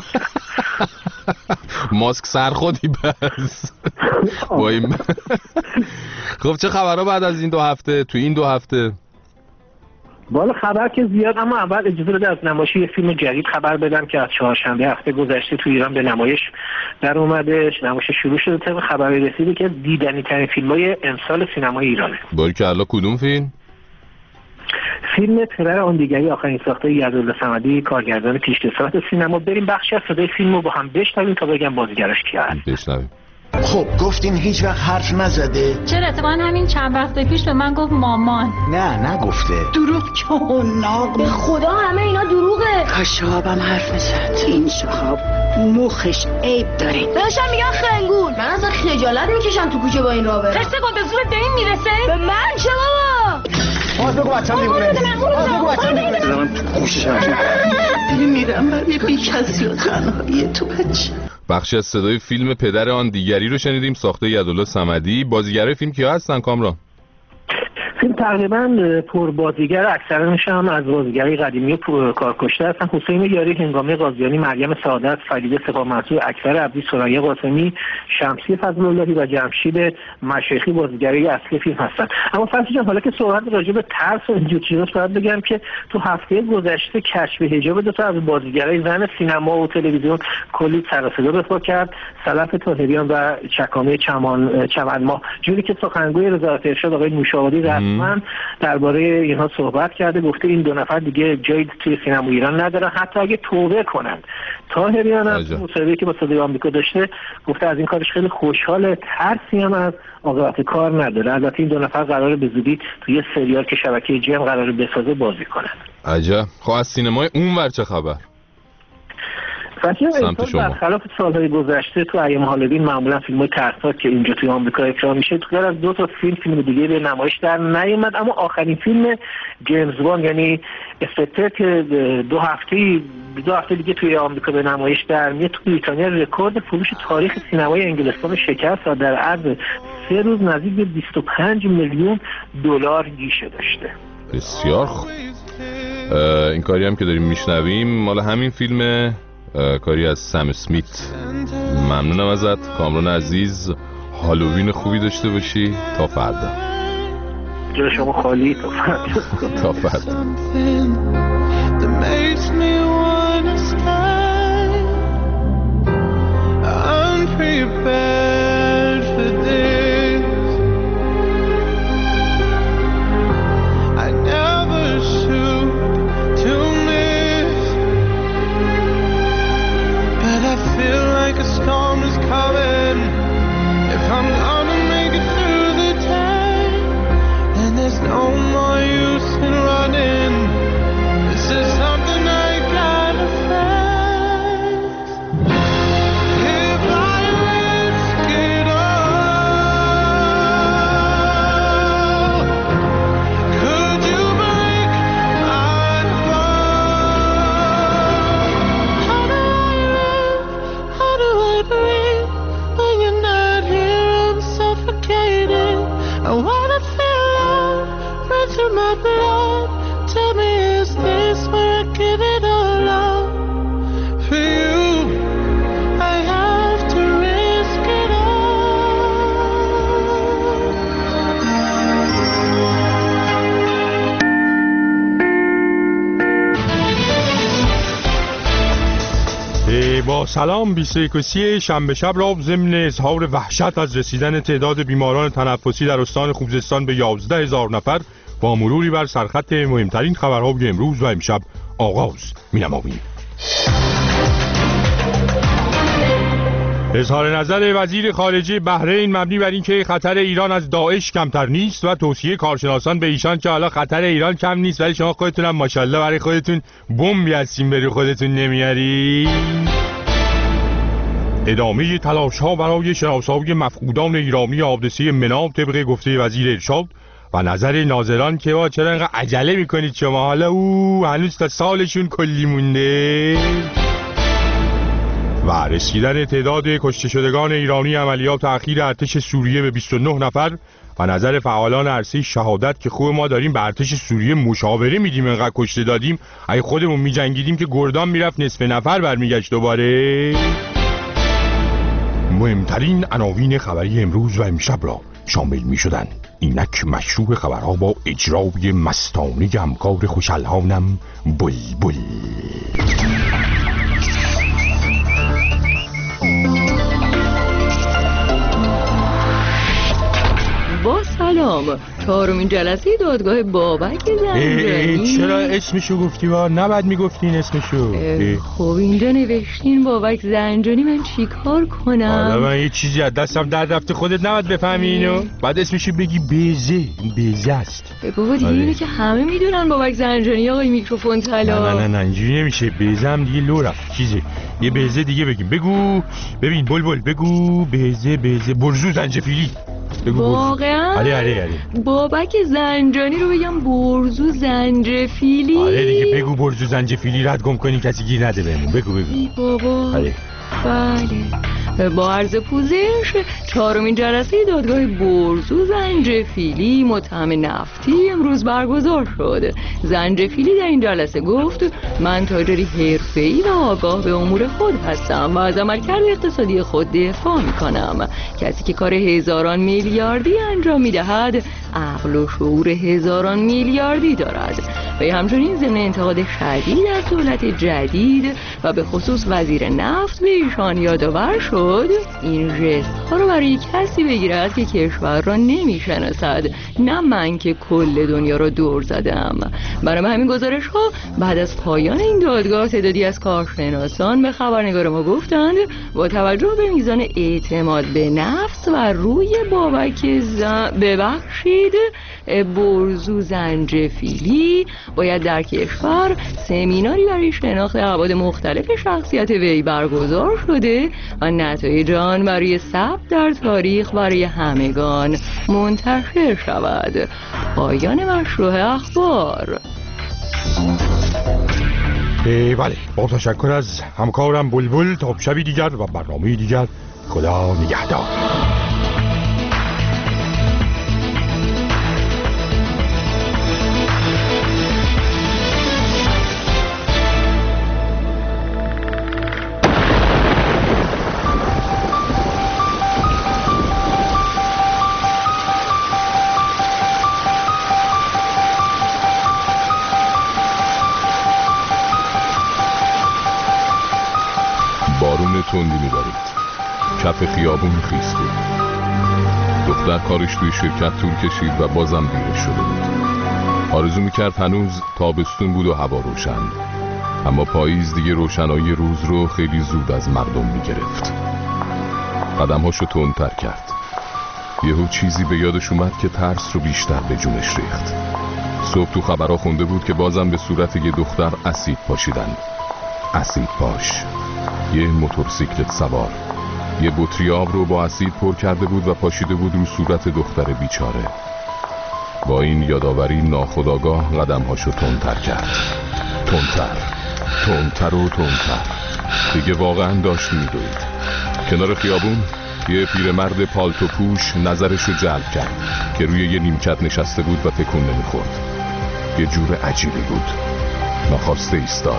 ماسک سر خودی بس با این خب چه خبرها بعد از این دو هفته تو این دو هفته؟ بالا خبر که زیاد، اما اول اجازه بده از نمایش یه فیلم جدید خبر بدم که از چهارشنبه هفته گذشته تو ایران به نمایش در اومده. نمایش شروع شده. طبق خبری رسیده که دیدنی ترین فیلم‌های امسال سینمای ایرانه. باریکلا. کدوم فیلم؟ فیلم پدر آن دیگری آخرین ساخته یزدالله صمدی، کارگردان پیشکسوت سینما. بریم بخشی از صدای فیلمو با هم بشنویم تا بگم بازیگرش کیه. بشنویم. خب گفتین هیچ وقت حرف نزده؟ چرا اتفاقا همین چند وقت پیش به من گفت مامان. نه نگفته. دروغ چون به خدا همه اینا دروغه. کاش شهابم حرف میزد. این شهاب مخش عیب داره. بهشم میگن خنگول. من اصلا خجالت میکشم تو کوچه با این راه برم. قصه کن به زور به این میرسه؟ به من چه بابا؟ باز بگو بچه‌م دیوونه. باز بگو بچه‌م دیوونه. من تو گوشش ببین میرم برای بی‌کسی و تنهایی تو بچه. بخشی از صدای فیلم پدر آن دیگری رو شنیدیم، ساخته یزدالله صمدی. بازیگرای فیلم کیا هستن کامران؟ فیلم تقریبا پر بازیگر، اکثرانش هم از بازیگرای قدیمی و کارکشته هستن. حسین یاری، هنگامی قاضیانی، مریم سعادت، فریده سپاهمنصور، اکبر عبدی، ثریا قاسمی، شمسی فضل‌اللهی و جمشید مشایخی بازیگرای اصلی فیلم هستن. اما فرض جان حالا که صحبت راجع به ترس و اینجور چیزاست، باید بگم که تو هفته گذشته کشف حجاب دو تا از بازیگرای زن سینما و تلویزیون کلی سر و صدا به پا کرد. سلف طاهریان و چکامه چمان چمنما، جوری که سخنگوی وزارت ارشاد آقای نوشابادی من درباره اینها صحبت کرده، گفته این دو نفر دیگه جایی توی سینما ایران ندارن، حتی اگه توبه کنند. طاهریان هم مصاحبه‌ای که با صدای آمریکا داشته گفته از این کارش خیلی خوشحاله، ترسی هم از عاقبت کار نداره. البته این دو نفر قراره به زودی توی یه سریال که شبکه جم قراره بسازه بازی کنن. عجب. خب از سینمای اونور چه خبر؟ سمت شما برخلاف سالهای گذشته تو ایام هالووین معمولا فیلم‌های ترسناک که اینجا توی آمریکا اکرام میشه تو غیر از دو تا فیلم فیلم دیگه به نمایش در نیامد، اما آخرین فیلم جیمز باند یعنی اسپکتر که دو هفته دو هفته دیگه توی آمریکا به نمایش در میاد، تو بریتانیا رکورد فروش تاریخ سینمای انگلستان شکست و در عرض سه روز نزدیک به بیست و پنج میلیون دلار گیشه داشته. بسیار خوب. این کاری هم که داریم میشنویم مال همین فیلمه، کاری از سم اسمیت. ممنونم ازت کامران عزیز. هالووین خوبی داشته باشی. تا فردا. جای شما خالی. تا فردا. تا فردا. با سلام. بیست و یکم شنبه شب را ضمن اظهار وحشت از رسیدن تعداد بیماران تنفسی در استان خوزستان به یازده هزار نفر با مروری بر سرخط مهمترین خبرهای امروز و امشب آغاز می‌نماییم. اظهار نظر وزیر خارجه بحرین مبنی بر اینکه خطر ایران از داعش کمتر نیست و توصیه کارشناسان به ایشان که حالا خطر ایران کم نیست ولی شما خودتون هم ماشاءالله برای خودتون بمبی هستین بری خودتون نمیاری. ادامه تلاش ها برای شناسایی مفقودان ایرانی حادثه مناب طبق گفته وزیر ارشاد و نظر ناظران که با چرا اینقدر عجله میکنید شما، حالا او هنوز تا سالشون کلی مونده. و رسیدن تعداد کشته شدگان ایرانی عملیات اخیر ارتش سوریه به بیست و نه نفر و نظر فعالان عرصه شهادت که خوب ما داریم به ارتش سوریه مشاوره میدیم انقدر کشته دادیم، اگه خودمون میجنگیدیم که گردان میرفت نصف نفر برمیگشت دوباره. مهمترین عناوین خبری امروز و امشب را شامل می شدن. اینک مشروع خبرها با اجرای مستانه همکار خوشالهانم بلبل. با سلام، چهارمین جلسه دادگاه بابک زنجانی. چرا اسمشو گفتی؟ با نباید میگفتین اسمشو. خب اینجا نوشتین بابک زنجانی، من چی کار کنم؟ حالا من یه چیزی از دستم در رفته، خودت نباید بفهمی اینو. بعد اسمشو بگی بیزه. بیزه است بابا دیگه. اینو که همه میدونن بابک زنجانی آقای میکروفون طلا. نه نه نه اینجوری نمیشه. بیزه هم دیگه لو رفت چیزه. یه بیزه دیگه بگیم. بگو ببین بلبل، بگو بیزه. بیزه برزو زنجفیلی. واقعا؟ آره آره آره. بابک زنجانی رو بگم برزو زنجفیلی؟ آره دیگه بگو برزو زنجفیلی، رد گم کنی کسی گیر نده بهمون. بگو بگو. ای بابا. آره. بله، با عرض پوزش چهارمین جلسه دادگاه برزو زنجفیلی متهم نفتی امروز برگزار شد. زنجفیلی در این جلسه گفت من تاجری حرفه‌ای و آگاه به امور خود هستم و از عملکرد اقتصادی خود دفاع میکنم. کسی که کار هزاران میلیاردی انجام میدهد عقل و شعور هزاران میلیاردی دارد. و همچنین ضمن انتقاد شدید از دولت جدید و به خصوص وزیر نفت به ایشان یادآور شد این ژست ها رو برای کسی بگیرد که کشور را نمیشناسد، نه من که کل دنیا را دور زدم. برای همین گزارش ها بعد از پایان این دادگاه تعدادی از کارشناسان به خبرنگار ما گفتند با توجه به میزان اعتماد به نفس و روی بابک زن... ببخشید برزو زنجفیلی باید در کشور سمیناری برای شناخت ابعاد مختلف شخصیت وی برگزار شده و نتایج آن برای ثبت در تاریخ برای همگان منتشر شود. پایان مشروع اخبار. بله، با تشکر از همکارم بلبل. تا شبی دیگر و برنامه دیگر، خدا نگهدار. تندی میبارید. کف خیابون خیس بود. دختر کارش توی شرکت طول کشید و بازم دیرش شده بود. آرزو میکرد هنوز تابستون بود و هوا روشن، اما پاییز دیگه روشنایی روز رو خیلی زود از مردم میگرفت. قدمهاشو تندتر کرد. یهو چیزی به یادش اومد که ترس رو بیشتر به جونش ریخت. صبح تو خبرها خونده بود که بازم به صورت یه دختر اسید پاشیدن. اسید پاش، یه موتورسیکلت سوار یه بطری آب رو با اسید پر کرده بود و پاشیده بود رو صورت دختر بیچاره. با این یادآوری ناخودآگاه قدمهاشو تندتر کرد. تندتر، تندتر و تندتر. دیگه واقعا داشت میدوید. کنار خیابون یه پیرمرد پالتو پوش نظرشو جلب کرد که روی یه نیمکت نشسته بود و تکون نمیخورد. یه جور عجیبی بود. ناخواسته ایستاد.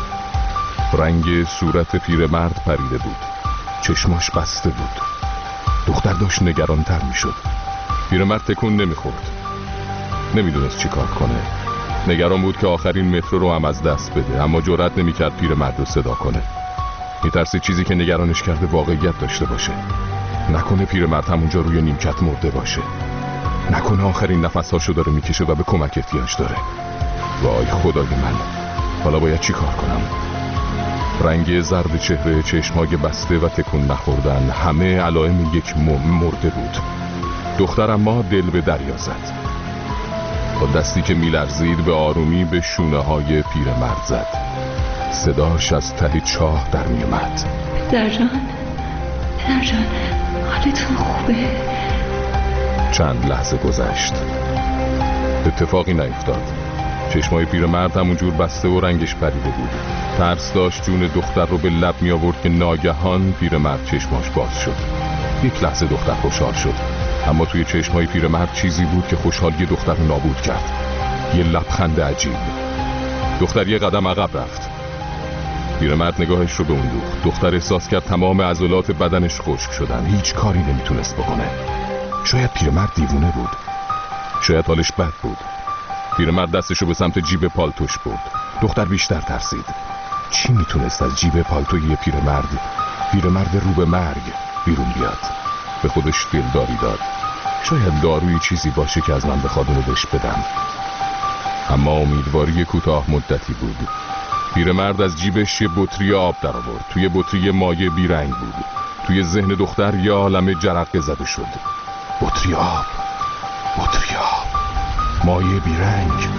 رنگ صورت پیرمرد پریده بود. چشماش بسته بود. دختر داشت نگرانتر میشد. پیرمرد تکون نمیخورد. نمیدونست چی کار کنه. نگران بود که آخرین مترو رو هم از دست بده، اما جرأت نمیکرد پیرمرد رو صدا کنه. میترسید چیزی که نگرانش کرده واقعیت داشته باشه. نکنه پیرمرد همونجا روی نیمکت مرده باشه. نکنه آخرین نفسهاشو داره میکشه و به کمک احتیاج داره. وای خدای من، حالا باید چی کار کنم؟ رنگ زرد چهره، چشمای بسته و تکون نخوردن، همه علائم یک مرده بود. دختر اما دل به دریا زد. با دستی که میلرزید به آرومی به شونه های پیرمرد زد. صداش از ته چاه در میومد. پدر جان، پدر جان، حالتون خوبه؟ چند لحظه گذشت. اتفاقی نیفتاد. چشمای پیرمرد همونجور بسته و رنگش پریده بود. ترس داشت جون دختر رو به لب می آورد که ناگهان پیرمرد چشماش باز شد. یک لحظه دختر خوشحال شد، اما توی چشمای پیرمرد چیزی بود که خوشحالی دختر رو نابود کرد. یه لبخند عجیب. دختر یه قدم عقب رفت. پیرمرد نگاهش رو به اون دوخت. دختر احساس کرد تمام عضلات بدنش خشک شدن. هیچ کاری نمیتونست بکنه. شاید پیرمرد دیوونه بود، شاید حالش بد بود. پیرمرد دستشو به سمت جیب پالتوش برد. دختر بیشتر ترسید. چی میتونست از جیب پالتوی پیرمرد پیرمرد رو به مرگ بیرون بیاد؟ به خودش دلداری داد. شاید داروی چیزی باشه که از من بخواد اونو بهش بدم. اما امیدواری کوتاه مدتی بود. پیرمرد از جیبش یه بطری آب در آورد. توی بطری مایع بیرنگ بود. توی ذهن دختر یه عالمه جرقه زده شد. بطری آب، بطری آب، مایع بیرنگ.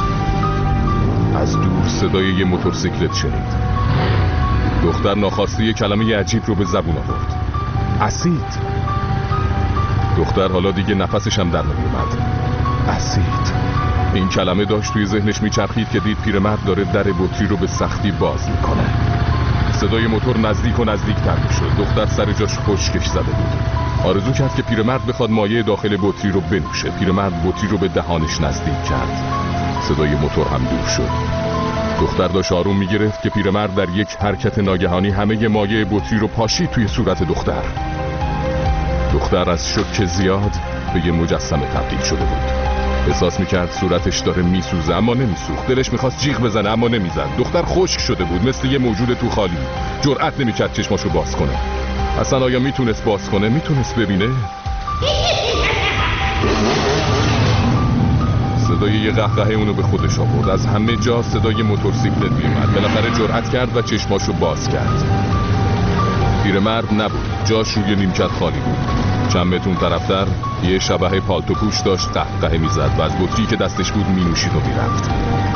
از دور صدای یه موتورسیکلت شنید. دختر ناخواسته یه کلمه عجیب رو به زبون آورد. اسید. دختر حالا دیگه نفسش هم در نمیومد. اسید. این کلمه داشت توی ذهنش میچرخید که دید پیرمرد داره در بطری رو به سختی باز میکنه. صدای موتور نزدیک و نزدیکتر میشد. دختر سر جاش خشکش زده بود. آرزو کرد که پیرمرد بخواد مایع داخل بطری رو بنوشه. پیرمرد بطری رو به دهانش نزدیک کرد. صدای موتور هم دور شد. دختر داشت آروم میگرفت که پیرمرد در یک حرکت ناگهانی همه مایع بطری رو پاشید توی صورت دختر. دختر از شوک زیاد به یه مجسمه تبدیل شده بود. احساس میکرد صورتش داره میسوزه اما نمیسوخت. دلش میخواست جیغ بزنه اما نمیزد. دختر خشک شده بود، مثل یه موجود تو خالی. جرأت نمیکرد چشماشو باز کنه. اصلا آیا میتونست باز کنه؟ میتونست ببینه؟ صدای یه قهقهه اونو به خودش آورد. از همه جا صدای موتورسیکلت میومد. بالاخره جرأت کرد و چشماشو باز کرد. پیرمرد نبود. جاش روی نیمکت خالی بود. چند متر اون طرفتر یه شبح پالتو پوش داشت قهقهه میزد و از بطری که دستش بود مینوشید و میرفت.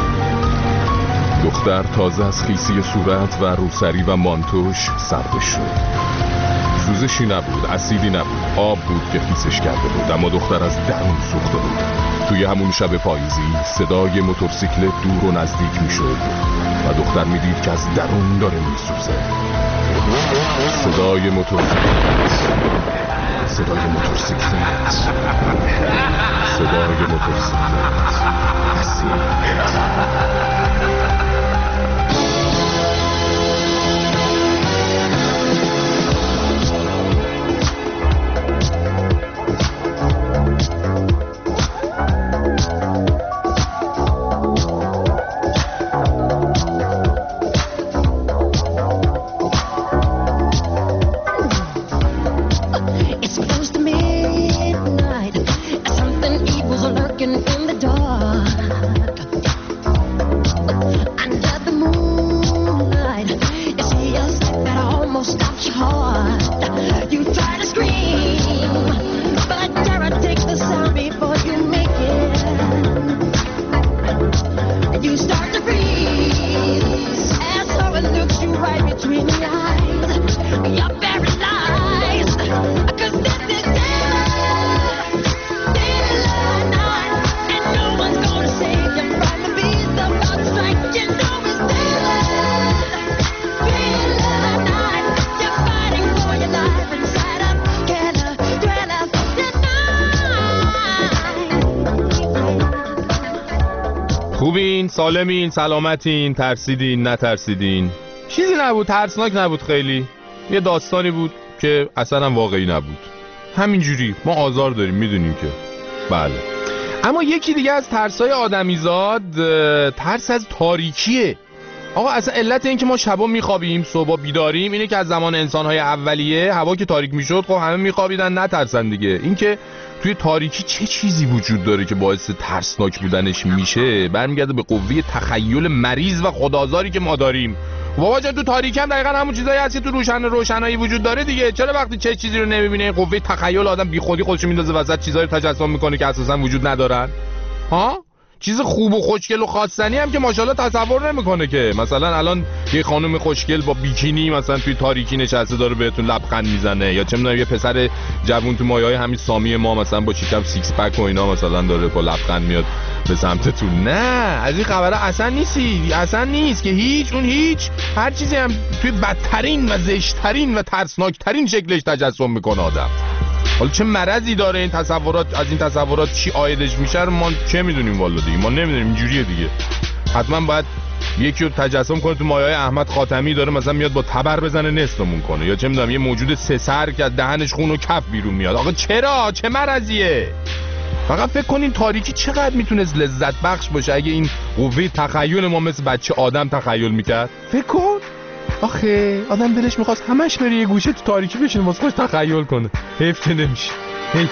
دختر تازه از خیسی صورت و روسری و مانتوش سردش شد. سوزشی نبود، اسیدی نبود، آب بود که خیسش کرده بود، اما دختر از درون سوخته بود. توی همون شب پاییزی صدای موتورسیکلت دور و نزدیک میشد و دختر میدید که از درون داره میسوزه. صدای موتورسیکلت، صدای موتورسیکلت، صدای موتورسیکلت، اسید. خوبین، سالمین، سلامتین، ترسیدین، نترسیدین؟ چیزی نبود، ترسناک نبود خیلی. یه داستانی بود که اصلا هم واقعی نبود. همینجوری ما آزار داریم، میدونیم که. بله. اما یکی دیگه از ترسای آدمیزاد ترس از تاریکیه. آقا اصلا علت این که ما شبا میخوابیم صبح بیداریم اینه که از زمان انسانهای اولیه هوا که تاریک میشد خب همه میخوابیدن نترسن دیگه. این که توی تاریکی چه چیزی وجود داره که باعث ترسناک بودنش میشه برمیگرده به قوه تخیل مریض و خودآزاری که ما داریم. بابا جان تو تاریکی هم دقیقاً همون چیزایی هست که تو روشن روشنایی وجود داره دیگه. چرا وقتی چه چیزی رو نمیبینه قوه تخیل آدم بی خودی خودش میندازه وسط چیزایی رو تجسم میکنه که اساسا وجود ندارن؟ ها؟ چیز خوب و خوشگل و خواستنی هم که ماشاءالله تصور نمیکنه که مثلا الان یه خانم خوشگل با بیکینی مثلا توی تاریکی نشسته داره بهتون لبخند میزنه، یا چه میدونم یه پسر جوون تو مایه‌های همین سامی ما مثلا با شکم سیکس پک و اینا مثلا داره با لبخند میاد به سمتتون. نه از این خبره اصلا نیستی، اصلا نیست که هیچ. اون هیچ هر چیزی هم توی بدترین و زشتترین و ترسناکترین شکلش تجسم میکنه آدم. حالا چه مرضی داره این تصورات، از این تصورات چی عایدش میشه ما چه میدونیم والا دیگه، ما نمیدونیم اینجوریه دیگه. حتما باید یکی رو تجسم کنه تو مایه‌های احمد خاتمی داره مثلا میاد با تبر بزنه نصفمون کنه، یا چه میدونم یه موجود سه سر که از دهنش خون و کف بیرون میاد. آقا چرا؟ چه مرضیه؟ فقط فکر کنین تاریکی چقدر میتونست لذت بخش باشه اگه این قوه تخیل ما مثل بچه آدم تخیل میکرد. فکر کن آخه آدم دلش میخواست همش بره یه گوشه تو تاریکی بشینه واسه خودش تخیل کنه. حیف که نمیشه. حیف.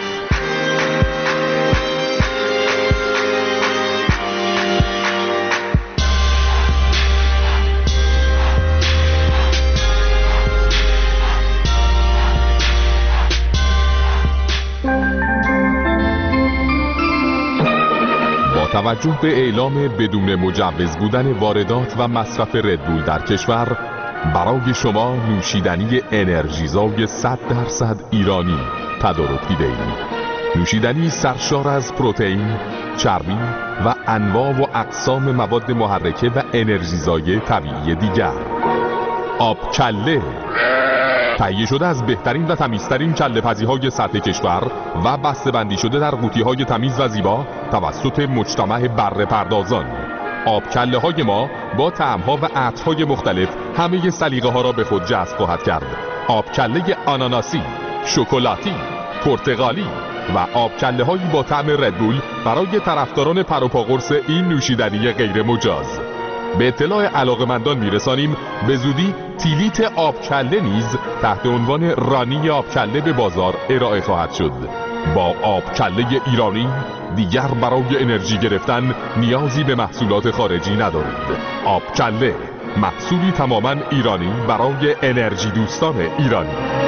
توجه به اعلام بدون مجوز بودن واردات و مصرف ردبول در کشور، برای شما نوشیدنی انرژیزای صد درصد ایرانی تدارک دیده‌ایم. نوشیدنی سرشار از پروتئین، چربی و انواع و اقسام مواد محرکه و انرژیزای طبیعی دیگر. آب کله تهیه شده از بهترین و تمیزترین کله‌پزی‌های سطح کشور و بسته‌بندی شده در قوطی‌های تمیز و زیبا توسط مجتمع بره پردازان. آب کله‌های ما با طعم‌ها و عطرهای مختلف همه سلیقه‌ها را به خود جذب خواهد کرد. آب کله آناناسی، شکلاتی، پرتقالی و آب کله‌هایی با طعم ردبول برای طرفداران پروپاقرص این نوشیدنی غیر مجاز. به اطلاع علاقمندان میرسانیم به زودی تیلیت آبکله نیز تحت عنوان رانی آبکله به بازار ارائه خواهد شد. با آبکله ایرانی دیگر برای انرژی گرفتن نیازی به محصولات خارجی ندارید. آبکله، محصولی تماما ایرانی برای انرژی دوستان ایرانی.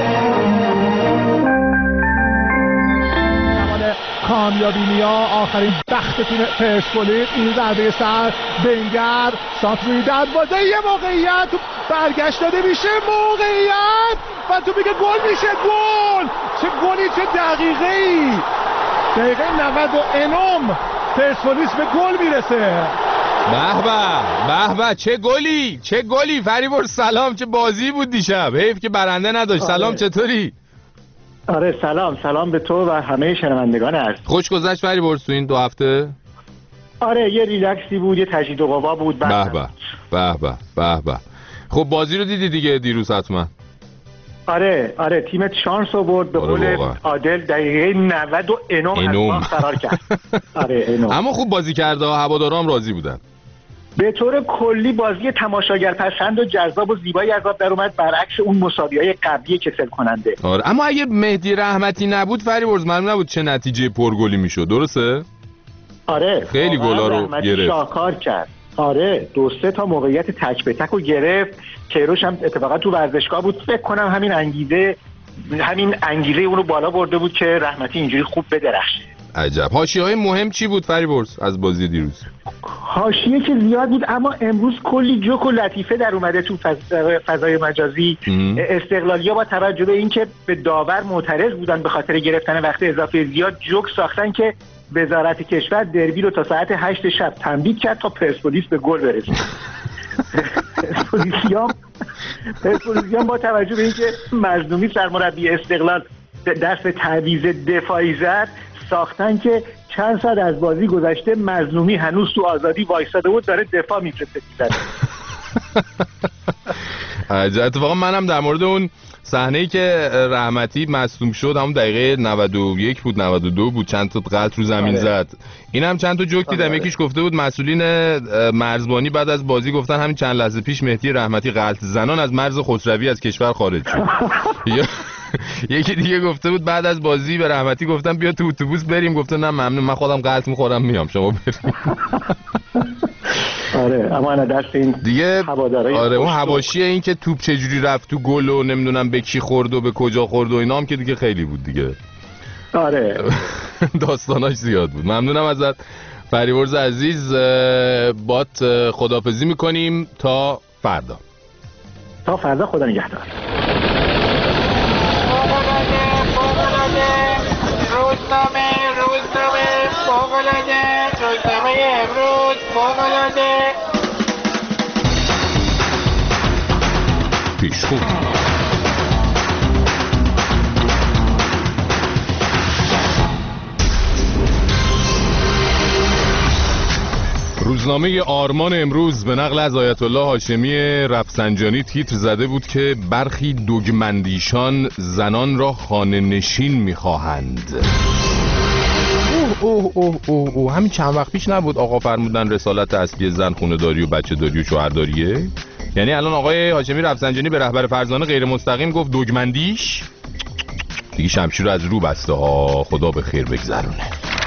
کامیابی نیا آخرین بختتون پرسپولیس، این ضربه سر بنگر سانت روی دروازه، یه موقعیت برگشت داده میشه، موقعیت و تو میگه گل میشه. گل! چه گلی، چه دقیقه ای، دقیقه نود و انم پرسپولیس به گل میرسه. به به به به چه گلی، چه گلی. فریبرز سلام، چه بازی بود دیشب، حیف که برنده نداشت. سلام، چطوری؟ آره سلام، سلام به تو و همه شنوندگان عزیز. خوش گذشت فریبرز تو این دو هفته؟ آره یه ریلکسی بود، یه تجدید قوا بود. به به به به به به. خب بازی رو دیدی دیگه دیروز حتما؟ آره آره تیمت شانس آورد، به قول آره عادل دقیقه نود و انم از فرار کرد. آره انم. اما خوب بازی کرده، هوادارام راضی بودن. به طور کلی بازی تماشاگر پسند و جذاب و زیبایی از آب در اومد، برعکس اون مساوی‌های قبلی کسل کننده. آره اما اگه مهدی رحمتی نبود فریبرز معلوم نبود چه نتیجه پرگلی میشد، درسته؟ آره خیلی گلا رو گرفت، شاهکار کرد. آره دو سه تا موقعیت تک به تک رو گرفت. کیروش هم اتفاقا تو ورزشگاه بود، فکر کنم همین انگیزه همین انگیزه اون رو بالا برده بود که رحمتی اینجوری خوب بدرخشه. عجب. حاشیه‌های مهم چی بود فریبرز از بازی دیروز؟ حاشیه که زیاد بود، اما امروز کلی جوک و لطیفه در اومده تو فضای مجازی. استقلالیا با توجه به اینکه به داور معترض بودن به خاطر گرفتن وقت اضافه زیاد، جوک ساختن که وزارت کشور دربی رو تا ساعت هشت شب تمدید کرد تا پرسپولیس به گل برسید. پرسپولیسیام پرسپولیسیام با توجه به اینکه مظلومی سرمربی استقلال دست تعویض دفاعی زد، ساختن که چند ساعت از بازی گذشته مظلومی هنوز تو آزادی وایساده بود، داره دفاع میفرسته میزنه. اتفاقا منم در مورد اون صحنه‌ای که رحمتی مصدوم شد همون دقیقه نود و یک بود نود و دو بود، چند تا غلط رو زمین زد. اینم چند تا جوک دیدم. یکیش گفته بود مسئولین مرزبانی بعد از بازی گفتن همین چند لحظه پیش مهدی رحمتی غلط زنان از مرز خسروی از کشور خارج شد. یکی دیگه گفته بود بعد از بازی به رحمتی گفتم بیا تو اتوبوس بریم، گفته نه ممنون من خودم غلط میخورم میام شما بریم. آره اما انا دست این دیگه آره اون حواشیه این که توپ چجوری رفت تو گل و نمیدونم به کی خورد و به کجا خورد و اینا هم که دیگه خیلی بود دیگه. آره داستاناش زیاد بود. ممنونم ازت فریورز عزیز بات خداحافظی میکنیم تا فردا. تا فردا، خدا نگهدار. روزنامه روزنامه فوق‌العاده، روزنامه امروز فوق‌العاده. پیشخون روزنامه آرمان امروز به نقل از آیت الله هاشمی رفسنجانی تیتر زده بود که برخی دوگمندیشان زنان را خانه نشین می‌خواهند. اوه اوه اوه اوه اوه همین چند وقت پیش نبود آقا فرمودن رسالت اصلی زن خونه داری و بچه داری و شوهر داریه؟ یعنی الان آقای هاشمی رفسنجانی به رهبر فرزانه غیر مستقیم گفت دوگمندیش؟ دیگه شمشیر رو از رو بسته ها، خدا به خیر بگذرونه.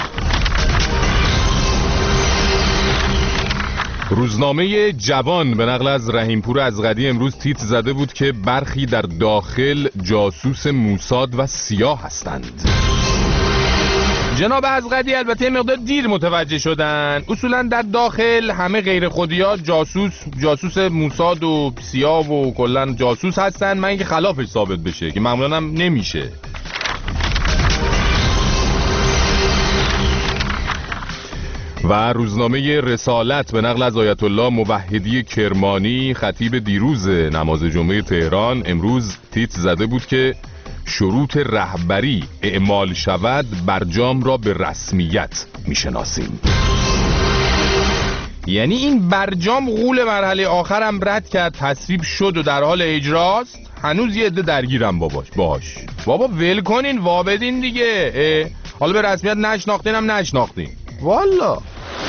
روزنامه جوان به نقل از رحیمپور ازغدی امروز تیتر زده بود که برخی در داخل جاسوس موساد و سیاه هستند. جناب ازغدی البته مقدار دیر متوجه شدن. اصولا در داخل همه غیر خودی‌ها جاسوس جاسوس موساد و سیاه و کلا جاسوس هستن، من اینکه خلافش ثابت بشه که معمولا هم نمیشه. و روزنامه رسالت به نقل از آیت الله موحدی کرمانی خطیب دیروز نماز جمعه تهران امروز تیتر زده بود که شروط رهبری اعمال شود برجام را به رسمیت میشناسیم. یعنی این برجام غول مرحله آخرم رد کرد، تصویب شد و در حال اجراست. هنوز یه عده درگیرم باباش باش بابا ول کنین وابدین دیگه. حالا به رسمیت نشناختین هم نشناختین والا.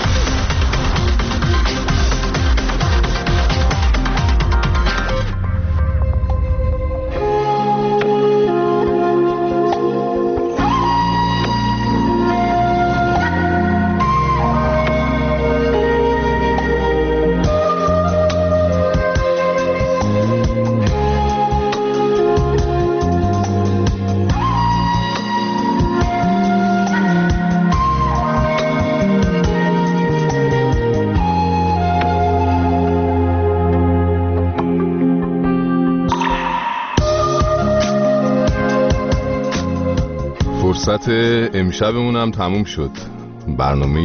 فرصت امشبمون هم تموم شد. برنامه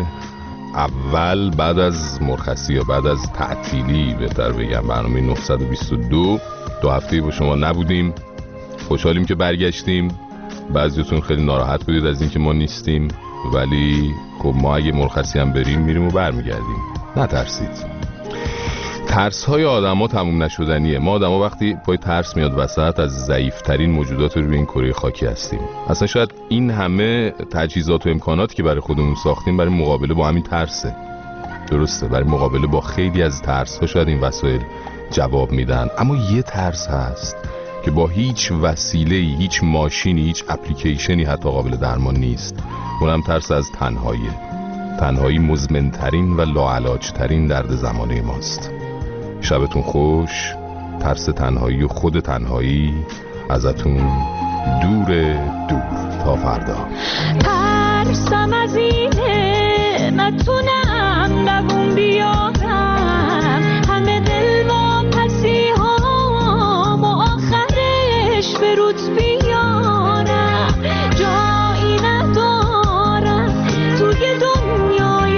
اول بعد از مرخصی یا بعد از تعطیلی بهتر بگم، برنامه نهصد و بیست و دو دو هفته با شما نبودیم. خوشحالیم که برگشتیم. بعضیتون خیلی ناراحت بودید از اینکه ما نیستیم، ولی خب ما اگه مرخصی هم بریم میریم و برمیگردیم، نترسید. ترس های آدم ها تموم نشدنیه. ما آدم ها وقتی پای ترس میاد وسط از ضعیفترین موجودات روی این کره خاکی هستیم. اصلا شاید این همه تجهیزات و امکاناتی که برای خودمون ساختیم برای مقابله با همین ترسه. درسته، برای مقابله با خیلی از ترس ها شاید این وسایل جواب میدن، اما یه ترس هست که با هیچ وسیله‌ای، هیچ ماشینی، هیچ اپلیکیشنی حتی قابل درمان نیست. اونم ترس از تنهایی. تنهایی مزمن‌ترین و لاعلاج‌ترین درد زمانه ماست. شبتون خوش. ترس تنهایی و خود تنهایی ازتون دور دور تا فردا. ترسم از اینه نتونم دووم بیارم همه دل و پسی هام و آخرش به روت بیارم. جایی ندارم توی دنیای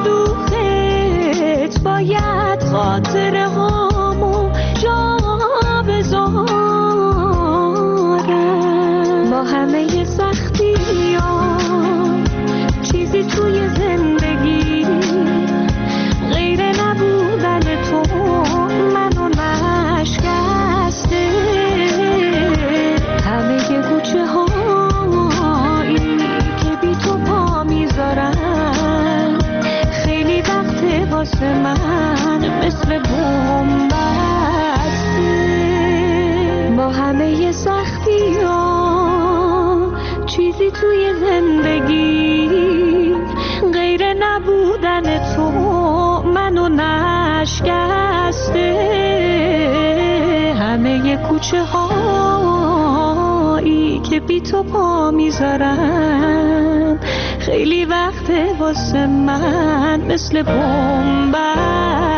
شلوغت، باید خاطره هامو جا بذارم. با همه سختی ها چیزی توی زندگی غیر نبودن تو منو نشکسته. همه گوچه هایی که بی تو پا میذارن خیلی وقت واسه من مثل بوم بسته. با همه سختی ها چیزی توی زندگی غیر نبودن تو منو نشکسته. همه کوچه هایی که بی تو پا میذارن خیلی وقته واسه من مثل بومبر